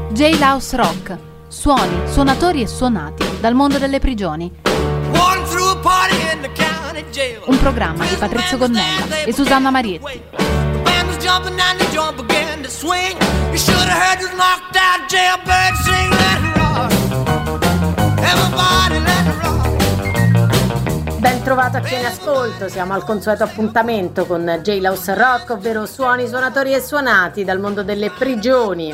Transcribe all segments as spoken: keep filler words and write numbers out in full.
Jailhouse Rock, suoni, suonatori e suonati dal mondo delle prigioni. Un programma di Patrizio Gonnella e Susanna Marietti. Ben trovato a chi è in ascolto, siamo al consueto appuntamento con Jailhouse Rock, ovvero suoni, suonatori e suonati dal mondo delle prigioni.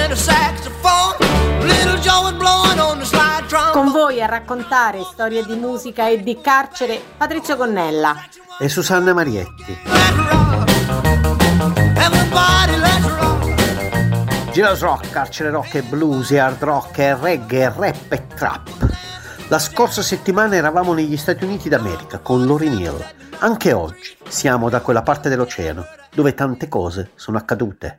Con voi a raccontare storie di musica e di carcere Patrizio Gonnella e Susanna Marietti. Jailhouse Rock, carcere rock e blues e hard rock e reggae, rap e trap. La scorsa settimana eravamo negli Stati Uniti d'America con Lauryn Hill. Anche oggi siamo da quella parte dell'oceano dove tante cose sono accadute.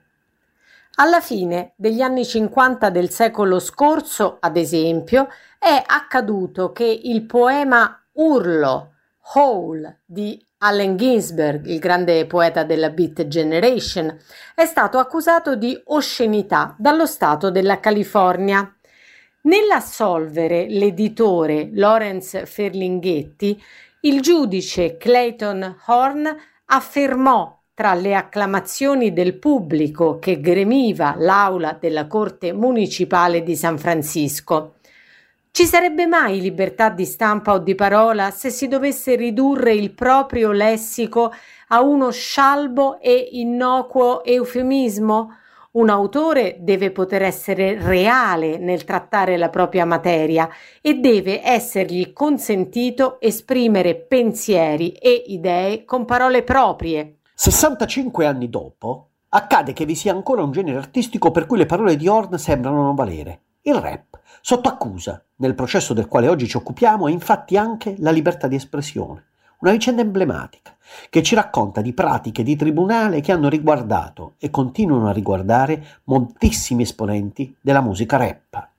Alla fine degli anni cinquanta del secolo scorso, ad esempio, è accaduto che il poema Urlo, Howl di Allen Ginsberg, il grande poeta della Beat Generation, è stato accusato di oscenità dallo Stato della California. Nell'assolvere l'editore Lawrence Ferlinghetti, il giudice Clayton Horn affermò tra le acclamazioni del pubblico che gremiva l'aula della Corte Municipale di San Francisco: ci sarebbe mai libertà di stampa o di parola se si dovesse ridurre il proprio lessico a uno scialbo e innocuo eufemismo? Un autore deve poter essere reale nel trattare la propria materia e deve essergli consentito esprimere pensieri e idee con parole proprie. sessantacinque anni dopo, accade che vi sia ancora un genere artistico per cui le parole di Horn sembrano non valere: il rap. Sotto accusa, nel processo del quale oggi ci occupiamo, è infatti anche la libertà di espressione. Una vicenda emblematica che ci racconta di pratiche di tribunale che hanno riguardato e continuano a riguardare moltissimi esponenti della musica rap.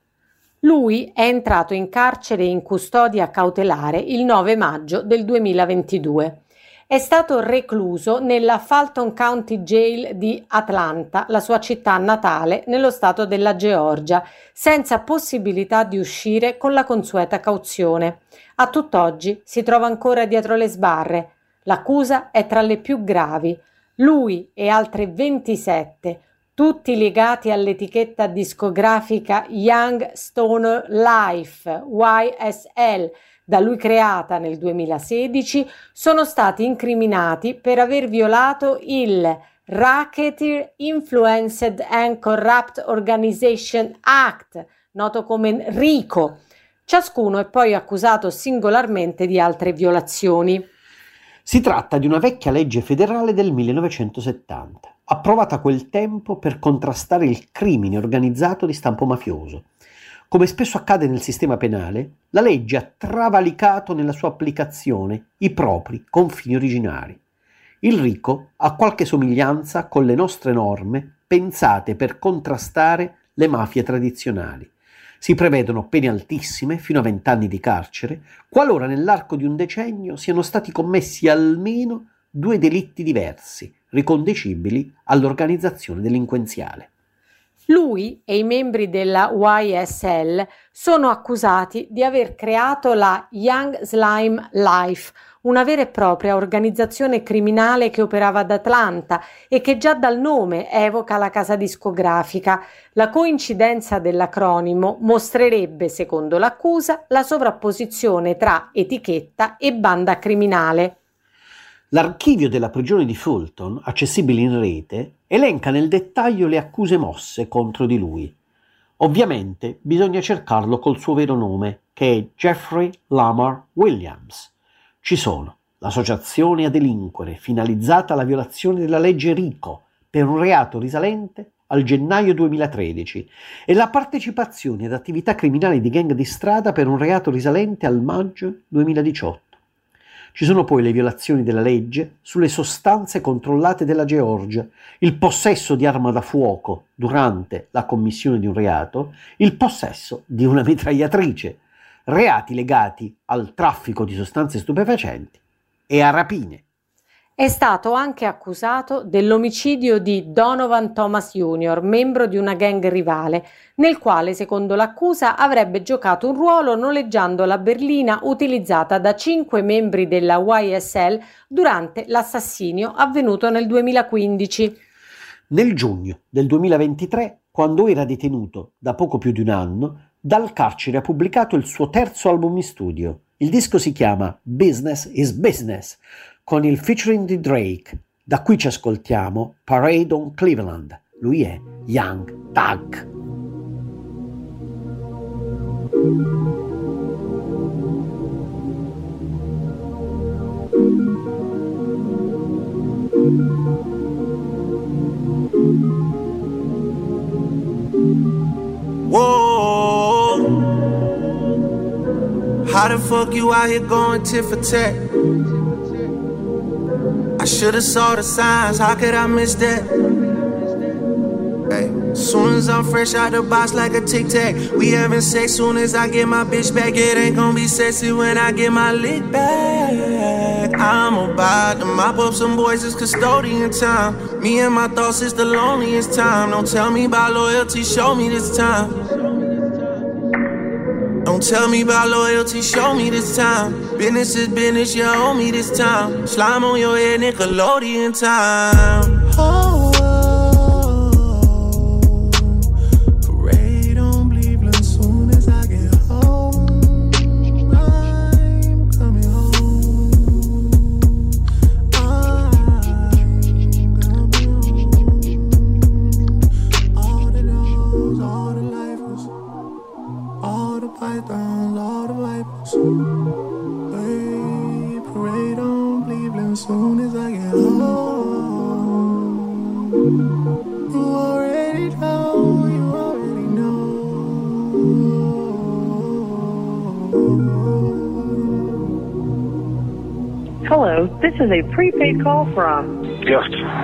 Lui è entrato in carcere in custodia cautelare il nove maggio del duemilaventidue. È stato recluso nella Fulton County Jail di Atlanta, la sua città natale, nello stato della Georgia, senza possibilità di uscire con la consueta cauzione. A tutt'oggi si trova ancora dietro le sbarre. L'accusa è tra le più gravi. Lui e altre ventisette, tutti legati all'etichetta discografica Young Stoner Life, Y S L, da lui creata nel duemilasedici, sono stati incriminati per aver violato il Racketeer Influenced and Corrupt Organization Act, noto come RICO. Ciascuno è poi accusato singolarmente di altre violazioni. Si tratta di una vecchia legge federale del millenovecentosettanta, approvata a quel tempo per contrastare il crimine organizzato di stampo mafioso. Come spesso accade nel sistema penale, la legge ha travalicato nella sua applicazione i propri confini originari. Il RICO ha qualche somiglianza con le nostre norme pensate per contrastare le mafie tradizionali. Si prevedono pene altissime, fino a vent'anni di carcere, qualora nell'arco di un decennio siano stati commessi almeno due delitti diversi, riconducibili all'organizzazione delinquenziale. Lui e i membri della Y S L sono accusati di aver creato la Young Slime Life, una vera e propria organizzazione criminale che operava ad Atlanta e che già dal nome evoca la casa discografica. La coincidenza dell'acronimo mostrerebbe, secondo l'accusa, la sovrapposizione tra etichetta e banda criminale. L'archivio della prigione di Fulton, accessibile in rete, elenca nel dettaglio le accuse mosse contro di lui. Ovviamente bisogna cercarlo col suo vero nome, che è Jeffrey Lamar Williams. Ci sono l'associazione a delinquere finalizzata alla violazione della legge RICO per un reato risalente al gennaio duemilatredici e la partecipazione ad attività criminali di gang di strada per un reato risalente al maggio duemiladiciotto. Ci sono poi le violazioni della legge sulle sostanze controllate della Georgia, il possesso di arma da fuoco durante la commissione di un reato, il possesso di una mitragliatrice, reati legati al traffico di sostanze stupefacenti e a rapine. È stato anche accusato dell'omicidio di Donovan Thomas junior, membro di una gang rivale, nel quale, secondo l'accusa, avrebbe giocato un ruolo noleggiando la berlina utilizzata da cinque membri della Y S L durante l'assassinio avvenuto nel duemilaquindici. Nel giugno del duemilaventitré, quando era detenuto da poco più di un anno, dal carcere ha pubblicato il suo terzo album in studio. Il disco si chiama Business is Business, con il featuring di Drake. Da qui ci ascoltiamo Parade on Cleveland. Lui è Young Thug. Whoa, how the fuck you out here going tit for tat? I should've saw the signs, how could I miss that? Hey, soon as I'm fresh out the box like a Tic Tac, we having sex. Soon as I get my bitch back, it ain't gonna be sexy when I get my lick back. I'm about to mop up some boys, it's custodian time. Me and my thoughts, it's the loneliest time. Don't tell me about loyalty, show me this time. Don't tell me about loyalty, show me this time. Business is business, you owe me this time. Slime on your head, Nickelodeon time. Oh, oh, parade on Cleveland soon as I get home. I'm coming home. I'm coming home. All the dogs, all the lifers, all the pythons, all the vipers. Hey, parade on Cleveland soon as I get home. You already know, you already know. Hello, this is a prepaid call from Yes.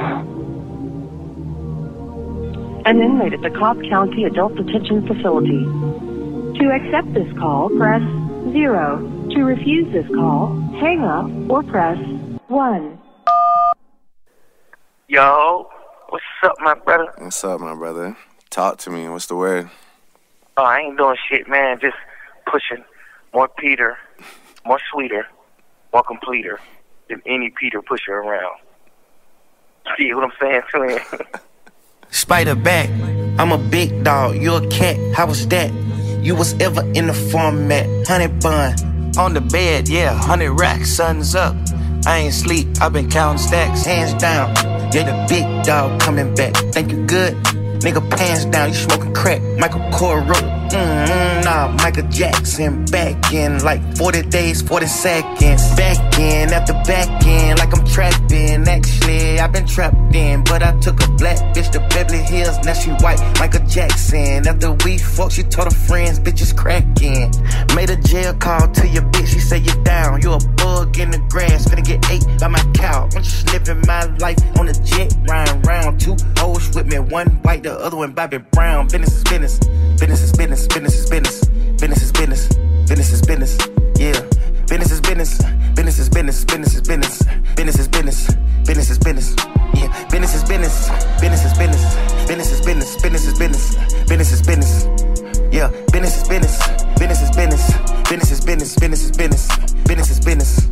an inmate at the Cobb County Adult Detention Facility. To accept this call, press zero. To refuse this call, hang up or press one. Yo, what's up, my brother? What's up, my brother? Talk to me. What's the word? Oh, I ain't doing shit, man. Just pushing more Peter, more sweeter, more completer than any Peter pusher around. See what I'm saying to him? Spider back, I'm a big dog, you a cat, how was that? You was ever in the format, honey bun, on the bed, yeah, hundred racks, sun's up. I ain't sleep, I been counting stacks, hands down. Yeah, the big dog coming back. Think you good? Nigga, pants down, you smoking crack. Michael Corleone, mm-hmm, nah, Michael Jackson. Back in like forty days, forty seconds. Back in, after back in, like I'm trapped in. Actually, I've been trapped in, but I took a black bitch to Beverly Hills, now she white, Michael Jackson. After we fucked, she told her friends, bitches cracking. Made a jail call to your bitch, she said you down. You a bug in the grass, finna get ate by my cow. I'm just living my life on a jet, riding round. Two hoes with me, one white, the other one Bobby Brown. Business is business, business is business, business is business, business is business, business is business, yeah. Business is business, business is business, business is business, business is business, business is business, yeah. Business is business, business is business, business is business, business is business, business is business, yeah. Business is business, business is business, business is business, business is business, business is business.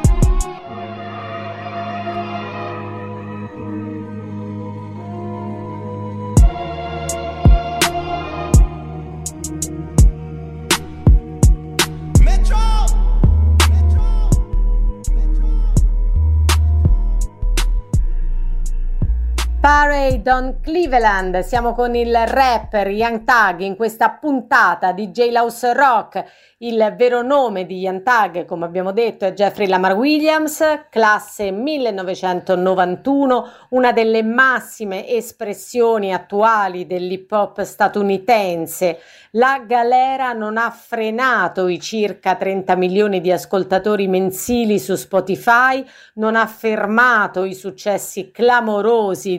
Parade on Cleveland, siamo con il rapper Young Thug in questa puntata di Jailhouse Rock. Il vero nome di Young Thug, come abbiamo detto, è Jeffrey Lamar Williams, classe millenovecentonovantuno, una delle massime espressioni attuali dell'hip hop statunitense. La galera non ha frenato i circa trenta milioni di ascoltatori mensili su Spotify, non ha fermato i successi clamorosi di Young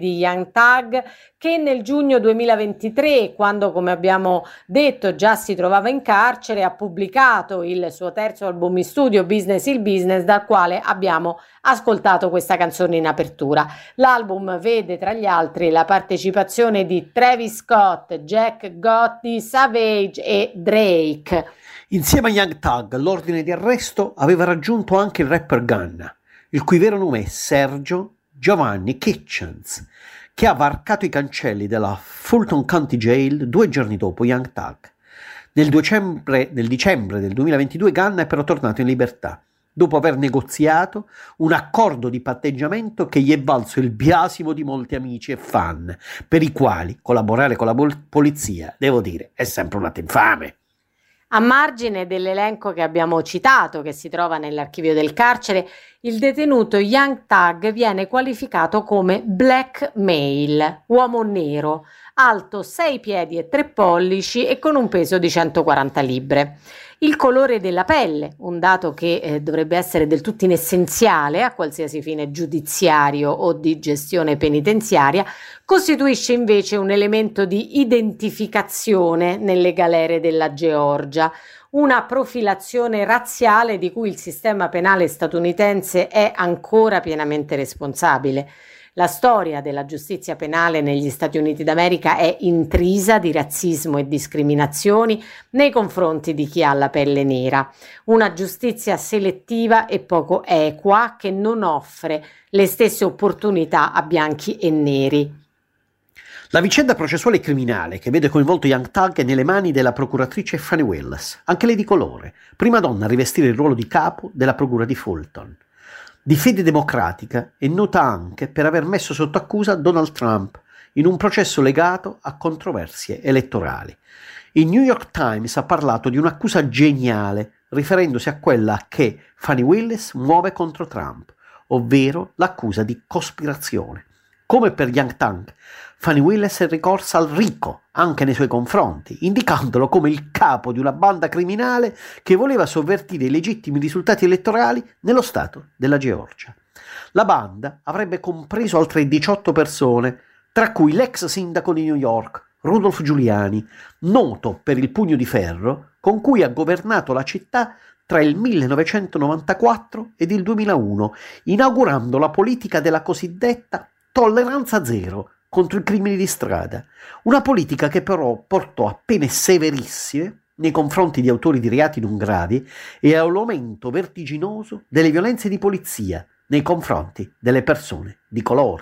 Young Thug, che nel giugno duemilaventitré, quando come abbiamo detto già si trovava in carcere, ha pubblicato il suo terzo album in studio, Business il Business, dal quale abbiamo ascoltato questa canzone in apertura. L'album vede tra gli altri la partecipazione di Travis Scott, Jack Gotti, Savage e Drake. Insieme a Young Thug l'ordine di arresto aveva raggiunto anche il rapper Gunna, il cui vero nome è Sergio Giovanni Kitchens, che ha varcato i cancelli della Fulton County Jail due giorni dopo Young Thug. Nel dicembre, nel dicembre del duemilaventidue Gunna è però tornato in libertà, dopo aver negoziato un accordo di patteggiamento che gli è valso il biasimo di molti amici e fan, per i quali collaborare con la pol- polizia, devo dire, è sempre un atto infame. A margine dell'elenco che abbiamo citato, che si trova nell'archivio del carcere, il detenuto Young Thug viene qualificato come black male, uomo nero, alto sei piedi e tre pollici e con un peso di centoquaranta libbre. Il colore della pelle, un dato che eh, dovrebbe essere del tutto inessenziale a qualsiasi fine giudiziario o di gestione penitenziaria, costituisce invece un elemento di identificazione nelle galere della Georgia, una profilazione razziale di cui il sistema penale statunitense è ancora pienamente responsabile. La storia della giustizia penale negli Stati Uniti d'America è intrisa di razzismo e discriminazioni nei confronti di chi ha la pelle nera, una giustizia selettiva e poco equa che non offre le stesse opportunità a bianchi e neri. La vicenda processuale criminale che vede coinvolto Young Thug è nelle mani della procuratrice Fani Willis, anche lei di colore, prima donna a rivestire il ruolo di capo della procura di Fulton. Di fede democratica è nota anche per aver messo sotto accusa Donald Trump in un processo legato a controversie elettorali. Il New York Times ha parlato di un'accusa geniale riferendosi a quella che Fani Willis muove contro Trump, ovvero l'accusa di cospirazione. Come per Young Thug, Fani Willis è ricorsa al ricco anche nei suoi confronti, indicandolo come il capo di una banda criminale che voleva sovvertire i legittimi risultati elettorali nello stato della Georgia. La banda avrebbe compreso altre diciotto persone, tra cui l'ex sindaco di New York, Rudolph Giuliani, noto per il pugno di ferro con cui ha governato la città tra il millenovecentonovantaquattro ed il duemilauno, inaugurando la politica della cosiddetta tolleranza zero contro i crimini di strada, una politica che però portò a pene severissime nei confronti di autori di reati non gravi e all'aumento vertiginoso delle violenze di polizia nei confronti delle persone di colore.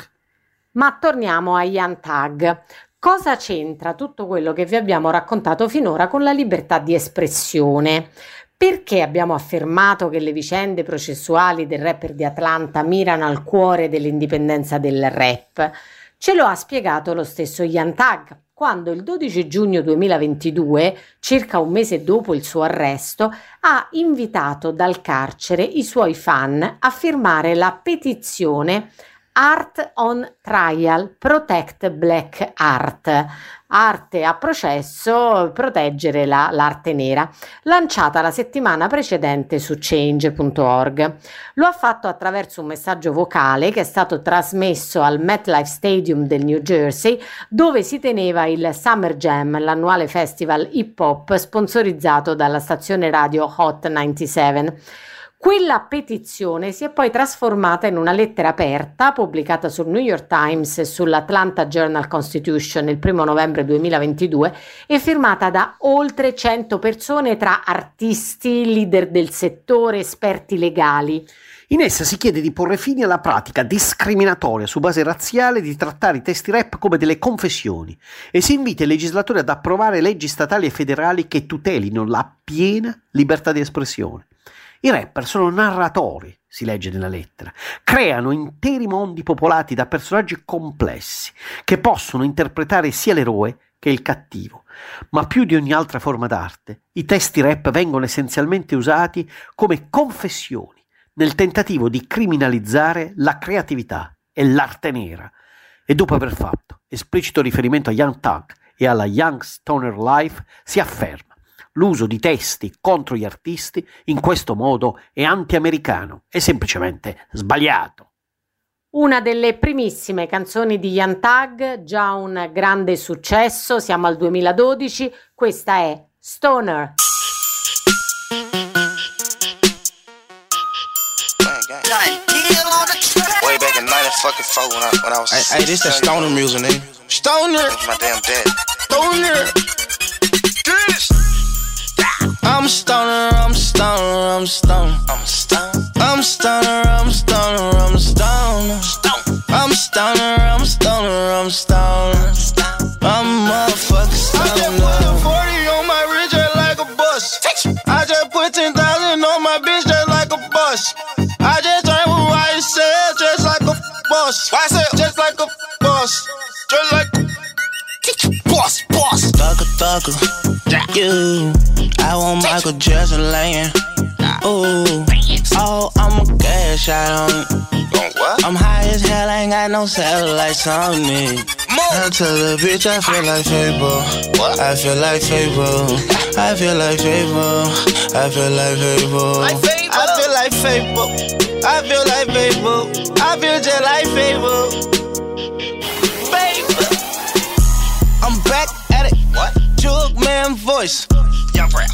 Ma torniamo a Young Thug. Cosa c'entra tutto quello che vi abbiamo raccontato finora con la libertà di espressione? Perché abbiamo affermato che le vicende processuali del rapper di Atlanta mirano al cuore dell'indipendenza del rap? Ce lo ha spiegato lo stesso Young Thug, quando il dodici giugno duemilaventidue, circa un mese dopo il suo arresto, ha invitato dal carcere i suoi fan a firmare la petizione Art on Trial, Protect Black Art, arte a processo, proteggere la, l'arte nera, lanciata la settimana precedente su change punto org. Lo ha fatto attraverso un messaggio vocale che è stato trasmesso al MetLife Stadium del New Jersey, dove si teneva il Summer Jam, l'annuale festival hip hop sponsorizzato dalla stazione radio Hot novantasette. Quella petizione si è poi trasformata in una lettera aperta pubblicata sul New York Times e sull'Atlanta Journal-Constitution il primo novembre duemilaventidue e firmata da oltre cento persone tra artisti, leader del settore, esperti legali. In essa si chiede di porre fine alla pratica discriminatoria su base razziale di trattare i testi rap come delle confessioni e si invita i legislatori ad approvare leggi statali e federali che tutelino la piena libertà di espressione. I rapper sono narratori, si legge nella lettera, creano interi mondi popolati da personaggi complessi che possono interpretare sia l'eroe che il cattivo, ma più di ogni altra forma d'arte, i testi rap vengono essenzialmente usati come confessioni nel tentativo di criminalizzare la creatività e l'arte nera. E dopo aver fatto esplicito riferimento a Young Thug e alla Young Stoner Life, si afferma: l'uso di testi contro gli artisti in questo modo è anti-americano, è semplicemente sbagliato. Una delle primissime canzoni di Young Thug, già un grande successo, siamo al duemiladodici, questa è Stoner. Way back in ninety-four when I, when I was Hey, hey, this that stoner music, nigga. Stoner! my damn dad. Stoner! I'm stoner, I'm stoner, I'm stoner. I'm stoned. I'm stoner, I'm stoner, I'm stoner. I'm stoner, I'm stoner, I'm stoner. I'm motherfucking stoner. I just put a forty on my wrist just like a bus. I just put ten thousand on my bitch just like a bus. I just drank with white said just like a boss. Why say just like a boss? Just like boss, boss. Thugger, thugger, you. I want Michael Jackson laying. Ooh, oh, I'm a cash out on it. What? I'm high as hell, I ain't got no satellites on me. I tell the bitch I feel like Fable. What? I feel like Fable. I feel like Fable. I feel like Fable. Like Fable. I feel like Fable. I feel like Fable. I feel just like Fable. Fable. I'm back at it. What? Jug man voice. Young rap.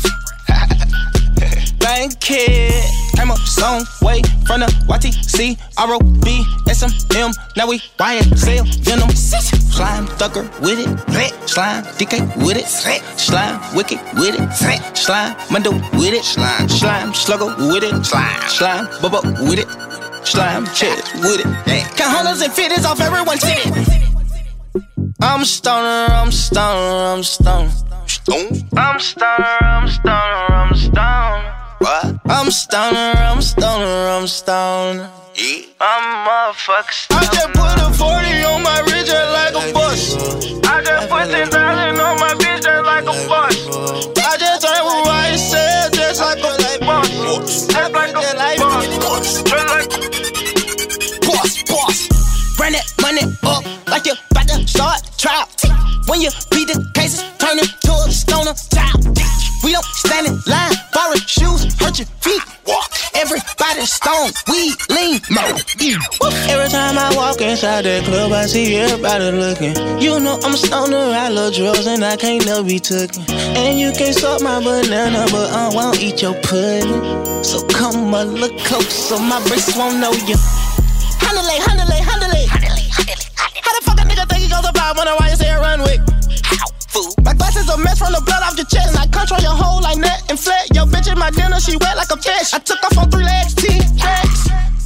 Bank kid. Came up some way from the Y T C R O B S M M. Now we Y S L Venom. Slime thugger with it. Slime D K with it. Slime wicked with it. Slime Mundo with it. Slime slime slugger with it. Slime slime bubba with it. Slime chest with it. Count hundreds and fifties off everyone's titty. I'm stoner, I'm stoner, I'm stoner. I'm stoner, I'm stoner, I'm stoner. What? I'm stoner, I'm stoner, I'm stoner. Yeah. I'm motherfucking stoner. I just put a forty on my wrist just like a bus. I just put ten thousand on my bitch just like a bus. I just drank with white said just like a boss. Just like a boss. Just like boss, boss. Bring that money up like you about to start trial. When you beat the cases, turn it to a stoner child. We don't stand in line, borrow shoes, hurt your feet. Walk. Everybody stone, we lean, murder. Every time I walk inside that club, I see everybody looking. You know I'm a stoner, I love drugs, and I can't never be taken. And you can't suck my banana, but I won't eat your pudding. So come a look close, so my breasts won't know you. Handle it, handle it, handle it. How the fuck a nigga think he goes about when I why you say run with? How? Fool. My glasses a mess from the blood off your chest. And I control your whole like net and flat. Yo, bitch in my dinner, she wet like a fish. I took off on three legs, T-Rex.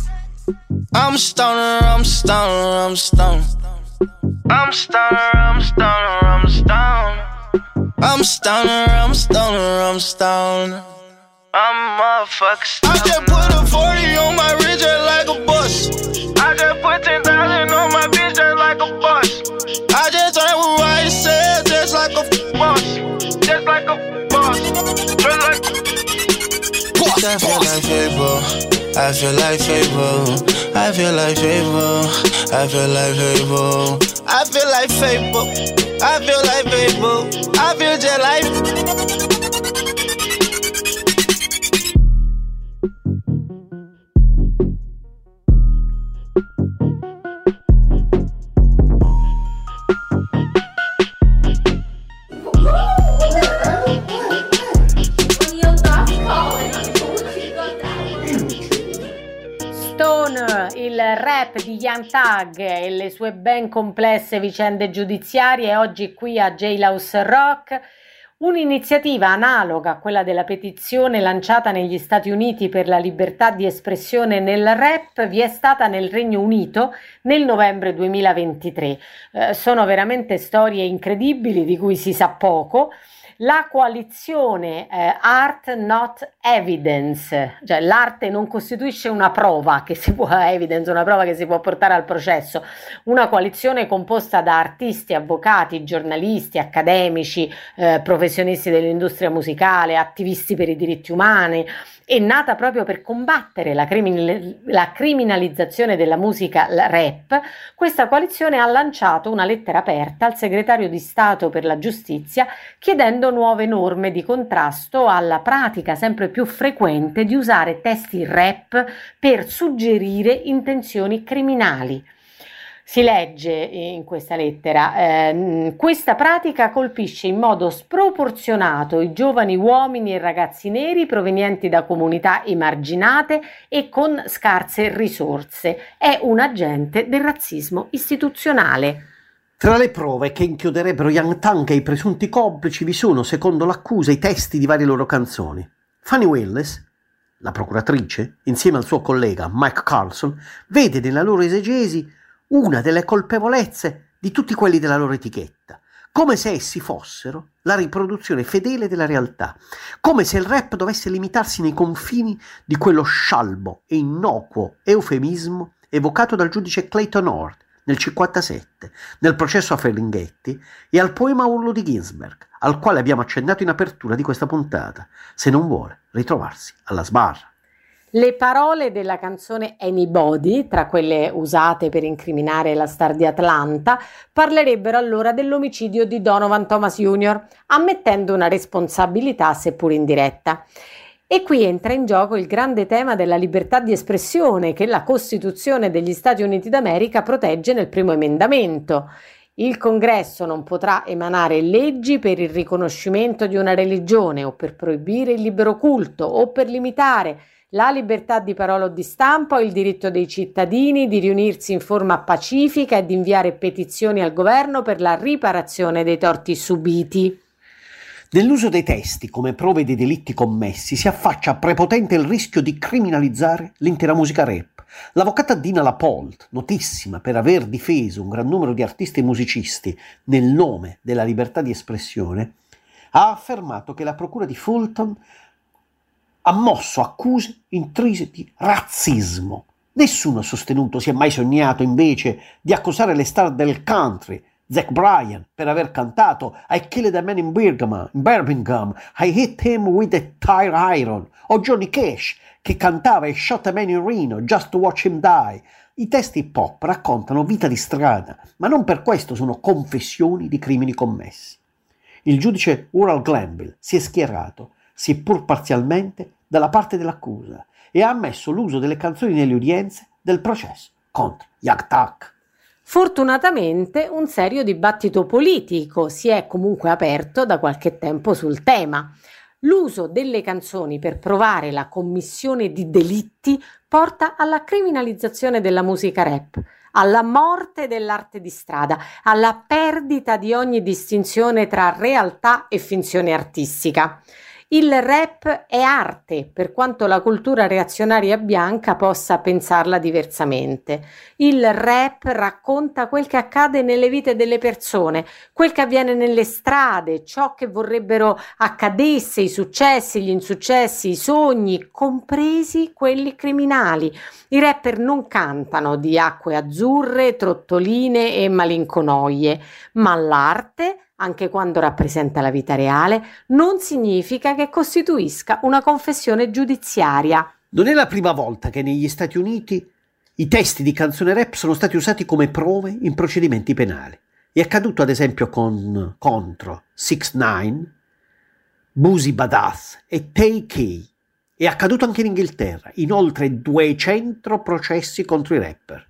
I'm stoner, I'm stoner, I'm stoner. I'm stoner, I'm stoner, I'm stoner. I'm stoner, I'm stoner, I'm stoner. I'm motherfucking stoner. I just put a forty on my wrist just like a bus. I just put ten thousand on my bitch just like a bus. I just drank with white said just like a boss. Just like a boss. Just like boss. I feel like Fable. I feel like Fable. I feel like Fable. I feel like Fable. I feel like Fable. I feel like Fable. I feel just like il rap di Young Thug e le sue ben complesse vicende giudiziarie oggi qui a Jailhouse Rock. Un'iniziativa analoga a quella della petizione lanciata negli Stati Uniti per la libertà di espressione nel rap vi è stata nel Regno Unito nel novembre duemilaventitré. Eh, sono veramente storie incredibili di cui si sa poco. La coalizione eh, Art Not Evidence, cioè l'arte non costituisce una prova che si può evidence, una prova che si può portare al processo, una coalizione composta da artisti, avvocati, giornalisti, accademici, eh, professionisti professionisti dell'industria musicale, attivisti per i diritti umani, è nata proprio per combattere la, criminal- la criminalizzazione della musica rap. Questa coalizione ha lanciato una lettera aperta al segretario di Stato per la giustizia chiedendo nuove norme di contrasto alla pratica sempre più frequente di usare testi rap per suggerire intenzioni criminali. Si legge in questa lettera, eh, questa pratica colpisce in modo sproporzionato i giovani uomini e ragazzi neri provenienti da comunità emarginate e con scarse risorse. È un agente del razzismo istituzionale. Tra le prove che inchioderebbero Young Thug e i presunti complici vi sono, secondo l'accusa, i testi di varie loro canzoni. Fannie Willis, la procuratrice, insieme al suo collega Mike Carlson, vede nella loro esegesi una delle colpevolezze di tutti quelli della loro etichetta, come se essi fossero la riproduzione fedele della realtà, come se il rap dovesse limitarsi nei confini di quello scialbo e innocuo eufemismo evocato dal giudice Clayton Hort nel cinquantasette, nel processo a Ferlinghetti, e al poema Urlo di Ginsberg, al quale abbiamo accennato in apertura di questa puntata, se non vuole ritrovarsi alla sbarra. Le parole della canzone Anybody, tra quelle usate per incriminare la star di Atlanta, parlerebbero allora dell'omicidio di Donovan Thomas junior, ammettendo una responsabilità seppur indiretta. E qui entra in gioco il grande tema della libertà di espressione che la Costituzione degli Stati Uniti d'America protegge nel primo emendamento. Il Congresso non potrà emanare leggi per il riconoscimento di una religione o per proibire il libero culto o per limitare la libertà di parola o di stampa o il diritto dei cittadini di riunirsi in forma pacifica e di inviare petizioni al governo per la riparazione dei torti subiti. Nell'uso dei testi come prove dei delitti commessi si affaccia prepotente il rischio di criminalizzare l'intera musica rap. L'avvocata Dina Lapolt, notissima per aver difeso un gran numero di artisti e musicisti nel nome della libertà di espressione, ha affermato che la procura di Fulton ha mosso accuse intrise di razzismo. Nessuno ha sostenuto, si è mai sognato invece di accusare le star del country, Zach Bryan, per aver cantato I killed a man in Birmingham, in Birmingham, I hit him with a tire iron, o Johnny Cash, che cantava I shot a man in Reno just to watch him die. I testi hip hop raccontano vita di strada, ma non per questo sono confessioni di crimini commessi. Il giudice Ural Glanville si è schierato, seppur parzialmente, dalla parte dell'accusa e ha ammesso l'uso delle canzoni nelle udienze del processo contro Young Thug. Fortunatamente un serio dibattito politico si è comunque aperto da qualche tempo sul tema. L'uso delle canzoni per provare la commissione di delitti porta alla criminalizzazione della musica rap, alla morte dell'arte di strada, alla perdita di ogni distinzione tra realtà e finzione artistica. Il rap è arte, per quanto la cultura reazionaria bianca possa pensarla diversamente. Il rap racconta quel che accade nelle vite delle persone, quel che avviene nelle strade, ciò che vorrebbero accadesse, i successi, gli insuccessi, i sogni, compresi quelli criminali. I rapper non cantano di acque azzurre, trottoline e malinconoie, ma l'arte, anche quando rappresenta la vita reale, non significa che costituisca una confessione giudiziaria. Non è la prima volta che negli Stati Uniti i testi di canzone rap sono stati usati come prove in procedimenti penali. È accaduto ad esempio con, contro six nine, Boosie Badass e Tay K. È accaduto anche in Inghilterra, in oltre duecento processi contro i rapper.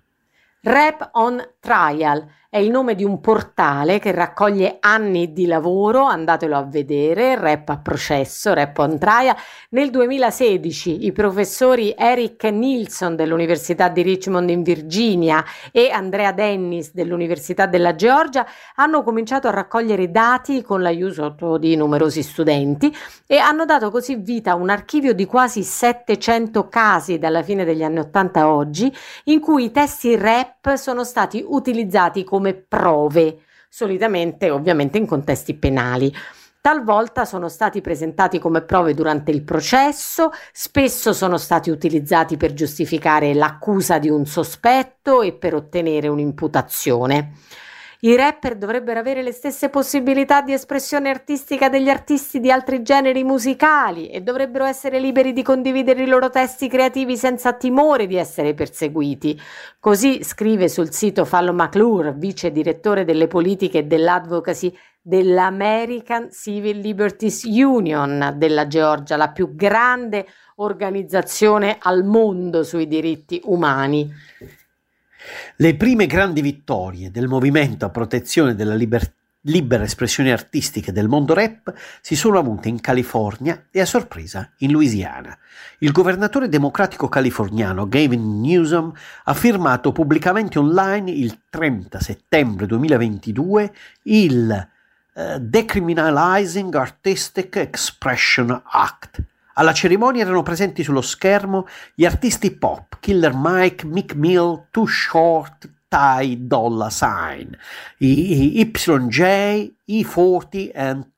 Rap on Trial è il nome di un portale che raccoglie anni di lavoro, andatelo a vedere, Rap a processo, Rap on Trial. Nel duemilasedici i professori Eric Nilsson dell'Università di Richmond in Virginia e Andrea Dennis dell'Università della Georgia hanno cominciato a raccogliere dati con l'aiuto di numerosi studenti e hanno dato così vita a un archivio di quasi settecento casi dalla fine degli anni ottanta a oggi, in cui i testi rap sono stati utilizzati come prove, solitamente ovviamente in contesti penali. Talvolta sono stati presentati come prove durante il processo, spesso sono stati utilizzati per giustificare l'accusa di un sospetto e per ottenere un'imputazione. I rapper dovrebbero avere le stesse possibilità di espressione artistica degli artisti di altri generi musicali e dovrebbero essere liberi di condividere i loro testi creativi senza timore di essere perseguiti. Così scrive sul sito Fallon McClure, vice direttore delle politiche e dell'advocacy dell'American Civil Liberties Union della Georgia, la più grande organizzazione al mondo sui diritti umani. Le prime grandi vittorie del movimento a protezione della liber- libera espressione artistica del mondo rap si sono avute in California e a sorpresa in Louisiana. Il governatore democratico californiano Gavin Newsom ha firmato pubblicamente online il trenta settembre duemilaventidue il uh, Decriminalizing Artistic Expression Act. Alla cerimonia erano presenti sullo schermo gli artisti pop Killer Mike, Meek Mill, Too Short, Ty Dolla Sign, Y J, E quaranta e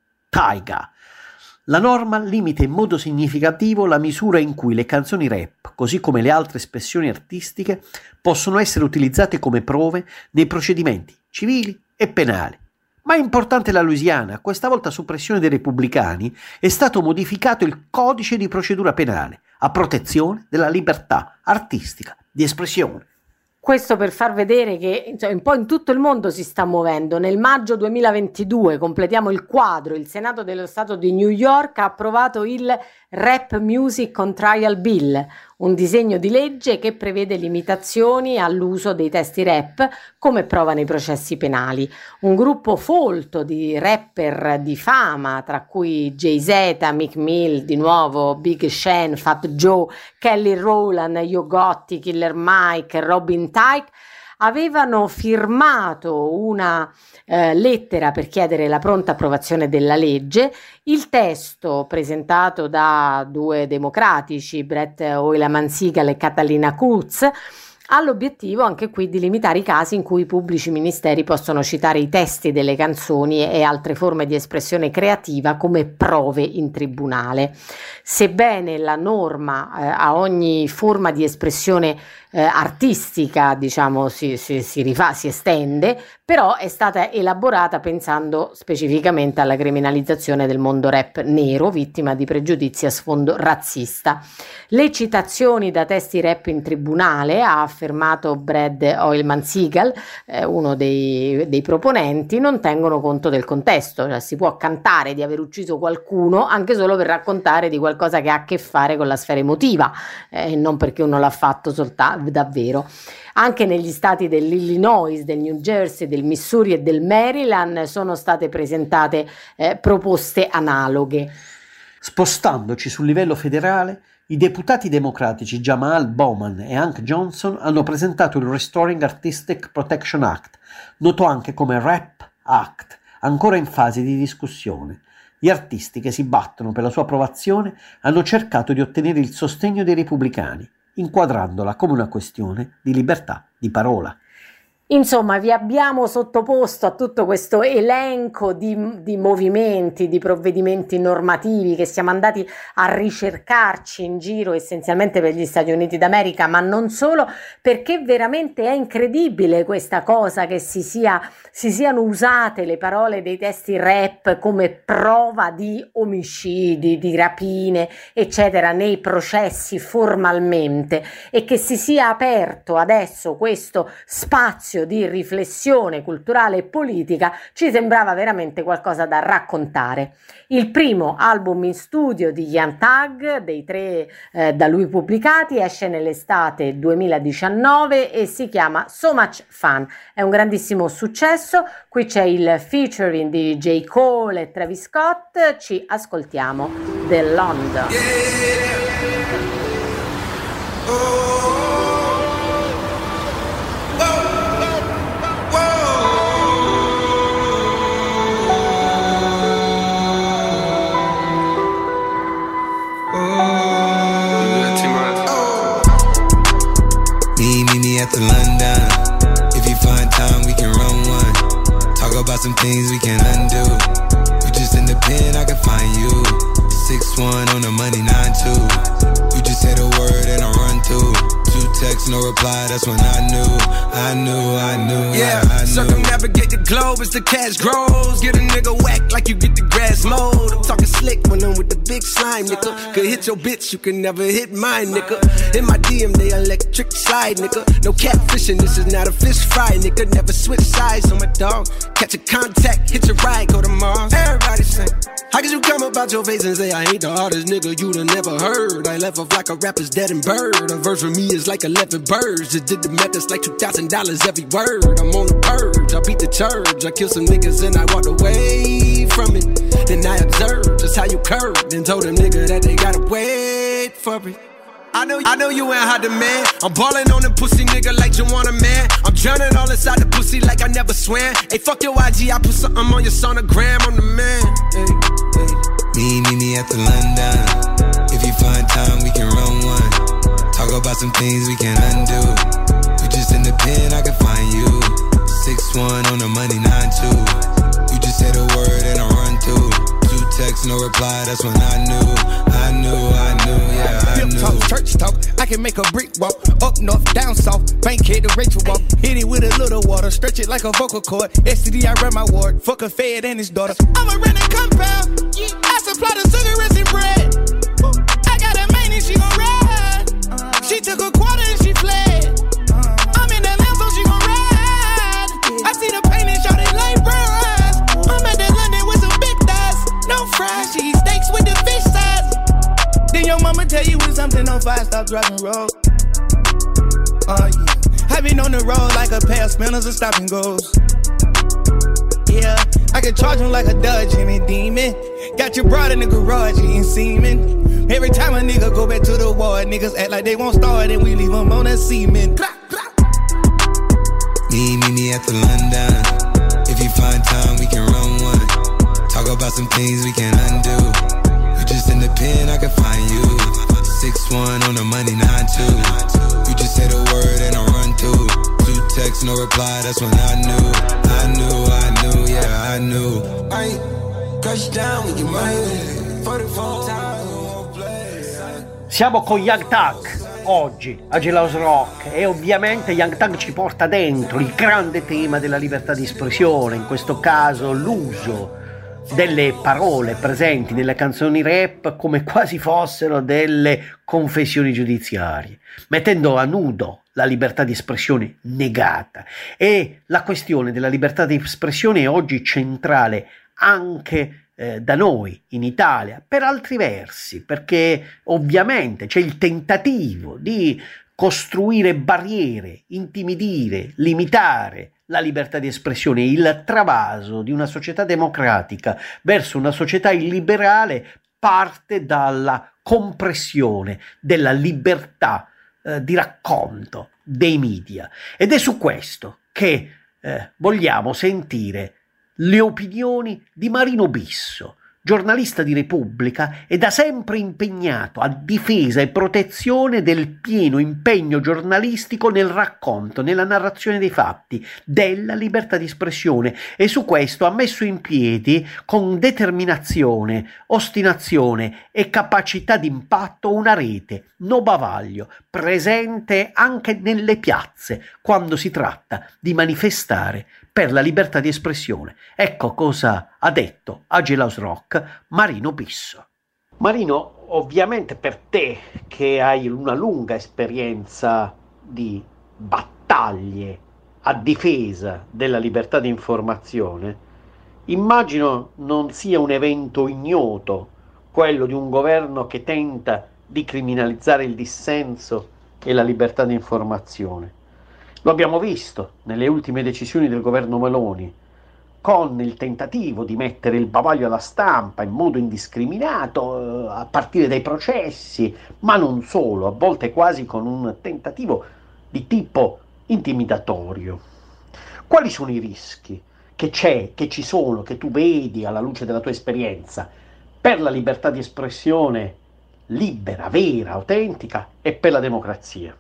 Tyga. La norma limita in modo significativo la misura in cui le canzoni rap, così come le altre espressioni artistiche, possono essere utilizzate come prove nei procedimenti civili e penali. Ma è importante la Louisiana, questa volta su pressione dei repubblicani è stato modificato il codice di procedura penale a protezione della libertà artistica di espressione. Questo per far vedere che insomma, un po' in tutto il mondo si sta muovendo. Nel maggio duemilaventidue, completiamo il quadro, il Senato dello Stato di New York ha approvato il Rap Music on Trial Bill, un disegno di legge che prevede limitazioni all'uso dei testi rap come prova nei processi penali. Un gruppo folto di rapper di fama, tra cui Jay-Z, Meek Mill, di nuovo Big Sean, Fat Joe, Kelly Rowland, Yo Gotti, Killer Mike, Robin Thicke, avevano firmato una eh, lettera per chiedere la pronta approvazione della legge. Il testo, presentato da due democratici, Brett Hoylman-Sigal e Catalina Kurz, ha l'obiettivo anche qui di limitare i casi in cui i pubblici ministeri possono citare i testi delle canzoni e altre forme di espressione creativa come prove in tribunale. Sebbene la norma eh, a ogni forma di espressione eh, artistica, diciamo, si, si, si rifà, si estende, però è stata elaborata pensando specificamente alla criminalizzazione del mondo rap nero, vittima di pregiudizi a sfondo razzista. Le citazioni da testi rap in tribunale, ha affermato Brad Hoylman-Sigal, eh, uno dei, dei proponenti, non tengono conto del contesto, cioè si può cantare di aver ucciso qualcuno anche solo per raccontare di qualcosa che ha a che fare con la sfera emotiva e eh, non perché uno l'ha fatto soltanto davvero. Anche negli stati dell'Illinois, del New Jersey, del Missouri e del Maryland sono state presentate eh, proposte analoghe. Spostandoci sul livello federale, i deputati democratici Jamal Bowman e Hank Johnson hanno presentato il Restoring Artistic Protection Act, noto anche come Rap Act, ancora in fase di discussione. Gli artisti che si battono per la sua approvazione hanno cercato di ottenere il sostegno dei repubblicani, inquadrandola come una questione di libertà di parola. Insomma, vi abbiamo sottoposto a tutto questo elenco di, di movimenti, di provvedimenti normativi che siamo andati a ricercarci in giro essenzialmente per gli Stati Uniti d'America, ma non solo, perché veramente è incredibile questa cosa che si, sia, si siano usate le parole dei testi rap come prova di omicidi, di rapine, eccetera, nei processi formalmente, e che si sia aperto adesso questo spazio di riflessione culturale e politica. Ci sembrava veramente qualcosa da raccontare. Il primo album in studio di Young Thug, dei tre eh, da lui pubblicati, esce nell'estate duemiladiciannove e si chiama So Much Fun. È un grandissimo successo. Qui c'è il featuring di J. Cole e Travis Scott. Ci ascoltiamo The London. Yeah. Oh. To London, if you find time we can run one. Talk about some things we can undo. You just in the pen, I can find you. Six one on the money, nine two. You just say the word and I run through. Two texts, no reply, that's when I knew I I knew, I knew, yeah. I, I knew. Circumnavigate the globe as the cash grows. Get a nigga whack like you get the grass mowed. I'm talking slick when I'm with the big slime, nigga. Could hit your bitch, you can never hit mine, nigga. In my D M, they electric slide, nigga. No catfishing, this is not a fish fry, nigga. Never switch sides on my dog. Catch a contact, hit your ride, go to Mars. Everybody say, how could you come about your face and say I ain't the hardest nigga you'd have never heard? I left off like a rapper's dead and bird. A verse for me is like eleven birds. Just did the math, it's like two thousand dollars every word. I'm on the purge, I beat the church. I killed some niggas and I walked away from it. Then I observed just how you curved and told them nigga that they gotta wait for it. I know, I know you ain't hot demand. I'm ballin' on the pussy nigga like you want a man. I'm drowning all inside the pussy like I never swam. Hey, fuck your I G, I put something on your sonogram. I'm the man. Hey, hey. Me, me, me at the London. If you find time, we can run one. Talk about some things we can undo. You just in the pen, I can find you. six one on the money, nine two. You just say the word and I run through. Two texts, no reply, that's when I knew. I knew, I knew, yeah, I knew. Talk, church talk, I can make a brick walk. Up north, down south, Bankhead to Rachel walk. Hit it with a little water, stretch it like a vocal cord. S T D, I run my ward, fuck a fed and his daughter. I'm a renting compound, I supply the cigarettes and bread. I got a main and she gon' ride. She took a quarter and she fled. I'm in that lamb so she gon' ride. I see the pain and shot it like brown eyes. I'm at that London with some big thighs. No fries, cheese steaks with the fish size. Then your mama tell you when something on fire, stop driving road. Oh yeah, I been on the road like a pair of spinners and stop and goes. Yeah, I can charge him like a Dodge and a demon. Got your broad in the garage eating semen. Every time a nigga go back to the war, niggas act like they won't start and we leave them on that semen. Me, me, me at the London. If you find time, we can run one. Talk about some things we can undo. You just in the pen, I can find you. six one on the money, nine two. You just say the word and I run through. Two texts, no reply, that's when I knew. I knew, I knew, yeah, I knew. I crash down with your money. For the phone time. Siamo con Young Thug oggi a Jailhouse Rock e ovviamente Young Thug ci porta dentro il grande tema della libertà di espressione, in questo caso l'uso delle parole presenti nelle canzoni rap come quasi fossero delle confessioni giudiziarie, mettendo a nudo la libertà di espressione negata. E la questione della libertà di espressione è oggi centrale anche Eh, da noi in Italia, per altri versi, perché ovviamente c'è il tentativo di costruire barriere, intimidire, limitare la libertà di espressione, il travaso di una società democratica verso una società illiberale parte dalla compressione della libertà eh, di racconto dei media, ed è su questo che eh, vogliamo sentire le opinioni di Marino Bisso, giornalista di Repubblica e da sempre impegnato a difesa e protezione del pieno impegno giornalistico nel racconto, nella narrazione dei fatti, della libertà di espressione, e su questo ha messo in piedi con determinazione, ostinazione e capacità d'impatto una rete, no bavaglio, presente anche nelle piazze quando si tratta di manifestare per la libertà di espressione. Ecco cosa ha detto a Jailhouse Rock Marino Bisso. Marino, ovviamente per te che hai una lunga esperienza di battaglie a difesa della libertà di informazione, immagino non sia un evento ignoto quello di un governo che tenta di criminalizzare il dissenso e la libertà di informazione. Lo abbiamo visto nelle ultime decisioni del governo Meloni, con il tentativo di mettere il bavaglio alla stampa in modo indiscriminato, a partire dai processi, ma non solo, a volte quasi con un tentativo di tipo intimidatorio. Quali sono i rischi che c'è, che ci sono, che tu vedi alla luce della tua esperienza per la libertà di espressione libera, vera, autentica e per la democrazia?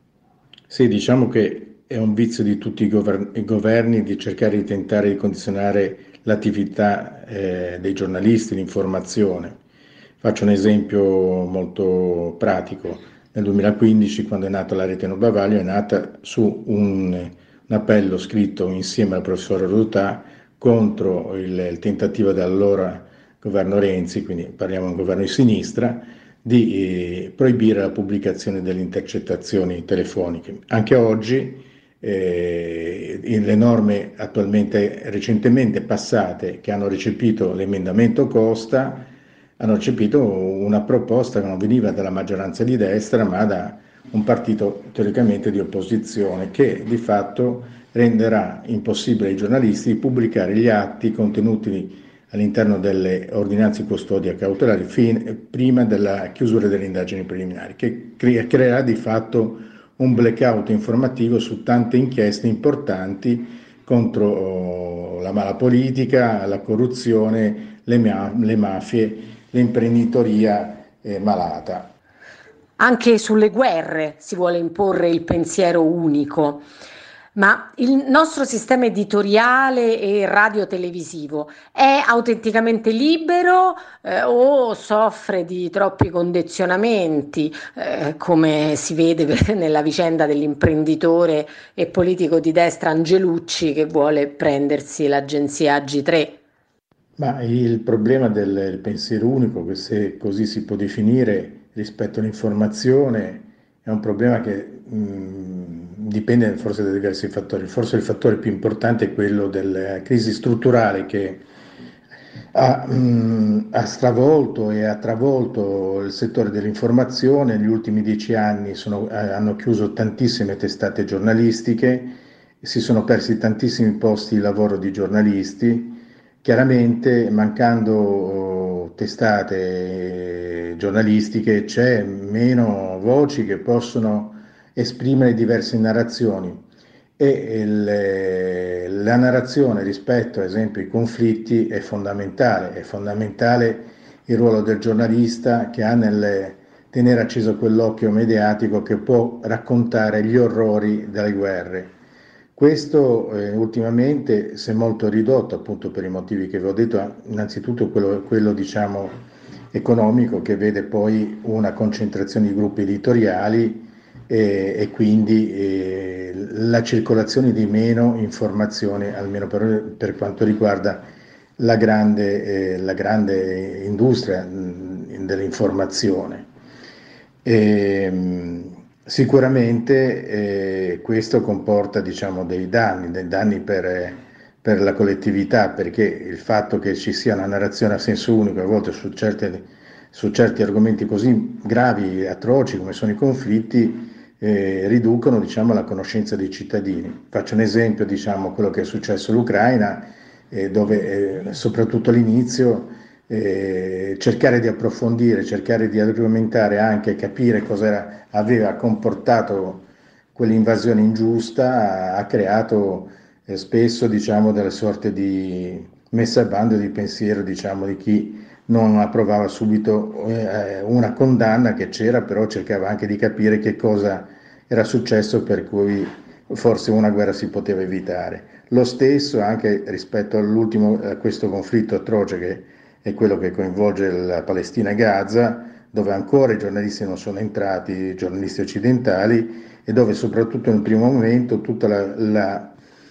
Sì, diciamo che è un vizio di tutti i, govern- i governi di cercare di tentare di condizionare l'attività eh, dei giornalisti, l'informazione. Faccio un esempio molto pratico. Nel duemilaquindici, quando è nata la rete No Bavaglio, è nata su un, un appello scritto insieme al professor Rodotà contro il, il tentativo dell'allora governo Renzi, quindi parliamo di un governo di sinistra, di eh, proibire la pubblicazione delle intercettazioni telefoniche. Anche oggi eh, le norme attualmente recentemente passate che hanno recepito l'emendamento Costa hanno recepito una proposta che non veniva dalla maggioranza di destra ma da un partito teoricamente di opposizione, che di fatto renderà impossibile ai giornalisti di pubblicare gli atti contenuti all'interno delle ordinanze di custodia cautelari fin, prima della chiusura delle indagini preliminari, che cre- creerà di fatto un blackout informativo su tante inchieste importanti contro oh, la mala politica, la corruzione, le, ma- le mafie, l'imprenditoria eh, malata. Anche sulle guerre si vuole imporre il pensiero unico, ma il nostro sistema editoriale e radiotelevisivo è autenticamente libero eh, o soffre di troppi condizionamenti, eh, come si vede nella vicenda dell'imprenditore e politico di destra Angelucci che vuole prendersi l'agenzia A G tre? Ma il problema del pensiero unico, che se così si può definire, rispetto all'informazione è un problema che mh, dipende forse da diversi fattori. Forse il fattore più importante è quello della crisi strutturale che ha, mh, ha stravolto e ha travolto il settore dell'informazione. Negli ultimi dieci anni sono, hanno chiuso tantissime testate giornalistiche, si sono persi tantissimi posti di lavoro di giornalisti. Chiaramente, mancando testate giornalistiche, c'è meno voci che possono esprimere diverse narrazioni e il, la narrazione rispetto, ad esempio, ai conflitti è fondamentale. È fondamentale il ruolo del giornalista che ha nel tenere acceso quell'occhio mediatico che può raccontare gli orrori delle guerre. Questo eh, ultimamente si è molto ridotto, appunto per i motivi che vi ho detto, innanzitutto quello, quello diciamo economico, che vede poi una concentrazione di gruppi editoriali e, e quindi eh, la circolazione di meno informazioni, almeno per, per quanto riguarda la grande, eh, la grande industria mh, dell'informazione. E, Sicuramente eh, questo comporta, diciamo, dei danni, dei danni per, per la collettività, perché il fatto che ci sia una narrazione a senso unico a volte su, certe, su certi argomenti così gravi e atroci come sono i conflitti eh, riducono, diciamo, la conoscenza dei cittadini. Faccio un esempio, diciamo, quello che è successo all'Ucraina, eh, dove eh, soprattutto all'inizio Eh, cercare di approfondire, cercare di argomentare, anche capire cosa aveva comportato quell'invasione ingiusta, ha, ha creato eh, spesso, diciamo, delle sorte di messa a bando di pensiero, diciamo, di chi non approvava subito eh, una condanna che c'era, però cercava anche di capire che cosa era successo, per cui forse una guerra si poteva evitare. Lo stesso anche rispetto all'ultimo, a questo conflitto atroce che è quello che coinvolge la Palestina e Gaza, dove ancora i giornalisti non sono entrati, i giornalisti occidentali, e dove soprattutto nel primo momento tutta, la, la,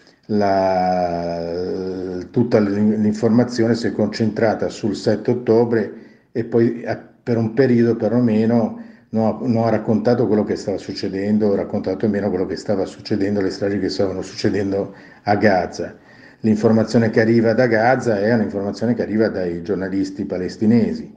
la, tutta l'informazione si è concentrata sul sette ottobre e poi per un periodo perlomeno non, non ha raccontato quello che stava succedendo, ha raccontato meno quello che stava succedendo, le stragi che stavano succedendo a Gaza. L'informazione che arriva da Gaza è un'informazione che arriva dai giornalisti palestinesi.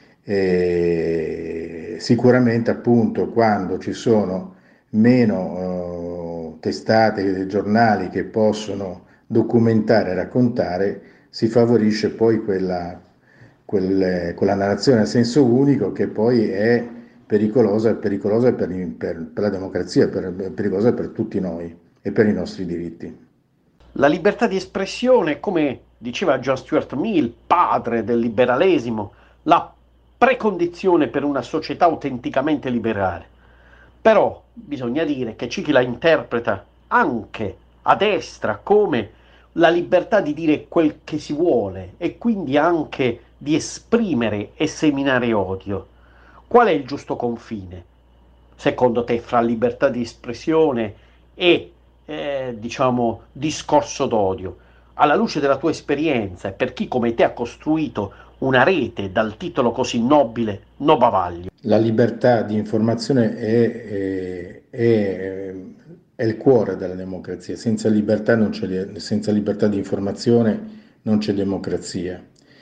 E sicuramente, appunto, quando ci sono meno uh, testate, giornali che possono documentare e raccontare, si favorisce poi quella, quelle, quella narrazione a senso unico che poi è pericolosa, pericolosa per, per, per la democrazia, per, pericolosa per tutti noi e per i nostri diritti. La libertà di espressione, come diceva John Stuart Mill, padre del liberalesimo, la precondizione per una società autenticamente liberale. Però bisogna dire che c'è chi la interpreta anche a destra come la libertà di dire quel che si vuole e quindi anche di esprimere e seminare odio. Qual è il giusto confine, secondo te, fra libertà di espressione e eh, diciamo, discorso d'odio. Alla luce della tua esperienza e per chi come te ha costruito una rete dal titolo così nobile, no bavaglio. La libertà di informazione è, è, è, è il cuore della democrazia. Senza libertà, non c'è, senza libertà di informazione non c'è democrazia.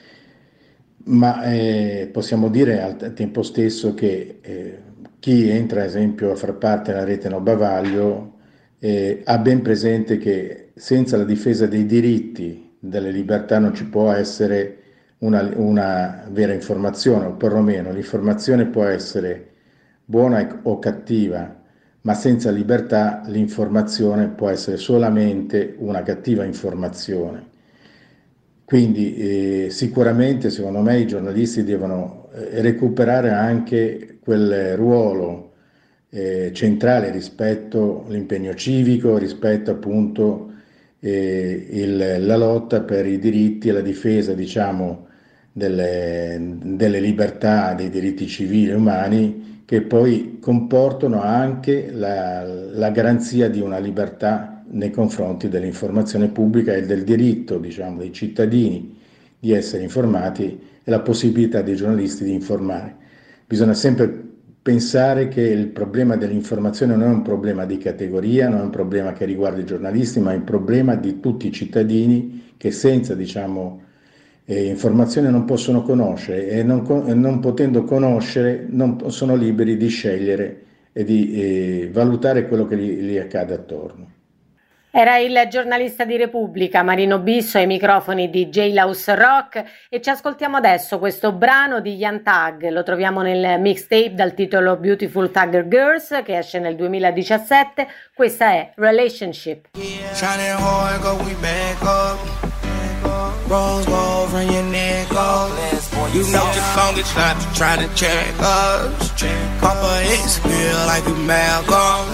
Ma eh, possiamo dire al tempo stesso che eh, chi entra, ad esempio, a far parte della rete no bavaglio eh, ha ben presente che senza la difesa dei diritti, delle libertà, non ci può essere una, una vera informazione, o perlomeno l'informazione può essere buona o cattiva, ma senza libertà l'informazione può essere solamente una cattiva informazione. Quindi eh, sicuramente, secondo me, i giornalisti devono eh, recuperare anche quel ruolo eh, centrale rispetto all'impegno civico, rispetto appunto eh, il, la lotta per i diritti e la difesa, diciamo, delle, delle libertà, dei diritti civili e umani, che poi comportano anche la, la garanzia di una libertà nei confronti dell'informazione pubblica e del diritto, diciamo, dei cittadini di essere informati e la possibilità dei giornalisti di informare. Bisogna sempre pensare che il problema dell'informazione non è un problema di categoria, non è un problema che riguarda i giornalisti, ma è un problema di tutti i cittadini che senza, diciamo, eh, informazione non possono conoscere e non, e non potendo conoscere non sono liberi di scegliere e di eh, valutare quello che gli, gli accade attorno. Era il giornalista di Repubblica Marino Bisso ai microfoni di Jailhouse Rock e ci ascoltiamo adesso questo brano di Young Thug. Lo troviamo nel mixtape dal titolo Beautiful Thugger Girls che esce nel duemiladiciassette. Questa è Relationship. Shining hard, go we back up. Rose gold from your neck up. You know your phone gets stopped trying to check us. Papa X feel like a Malcolm.